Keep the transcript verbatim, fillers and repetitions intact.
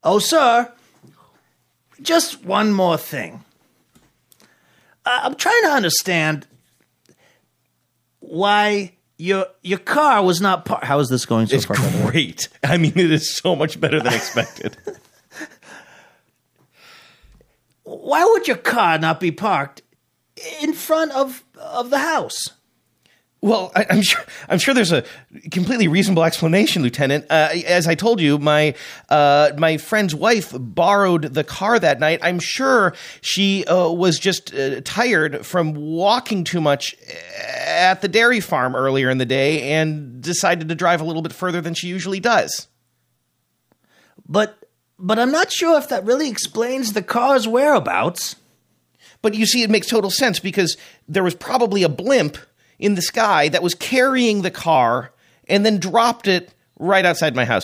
Oh, sir, just one more thing. Uh, I'm trying to understand why your your car was not parked. How is this going so It's far? great. I mean, it is so much better than expected. Why would your car not be parked in front of of the house? Well, I, I'm sure. I'm sure there's a completely reasonable explanation, Lieutenant. Uh, as I told you, my uh, my friend's wife borrowed the car that night. I'm sure she uh, was just uh, tired from walking too much at the dairy farm earlier in the day and decided to drive a little bit further than she usually does. But but I'm not sure if that really explains the car's whereabouts. But you see, it makes total sense because there was probably a blimp in the sky that was carrying the car and then dropped it right outside my house.